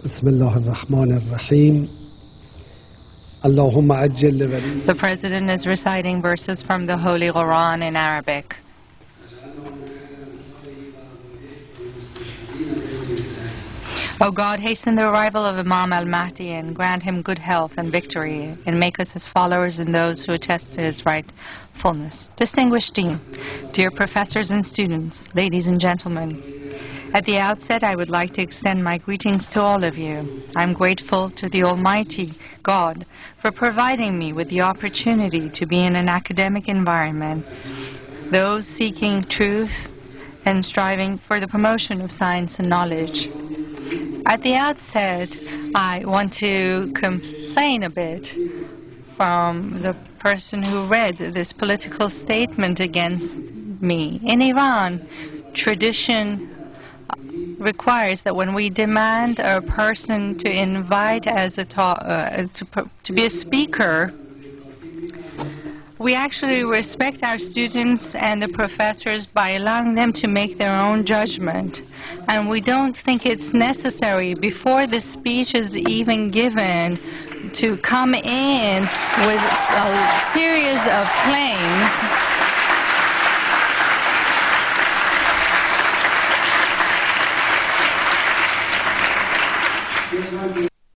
بسم الله الرحمن الرحیم. اللهم عجل لولي. The President is reciting verses from the Holy Quran in Arabic. O God, hasten the arrival of Imam al-Mahdi and grant him good health and victory, and make us his followers and those who attest to his rightfulness. Distinguished Dean, dear professors and students, ladies and gentlemen, at the outset, I would like to extend my greetings to all of you. I'm grateful to the Almighty God for providing me with the opportunity to be in an academic environment. Those seeking truth and striving for the promotion of science and knowledge. At the outset, I want to complain a bit from the person who read this political statement against me. In Iran, tradition requires that when we demand a person to invite as to be a speaker, we actually respect our students and the professors by allowing them to make their own judgment. And we don't think it's necessary, before the speech is even given, to come in with a series of claims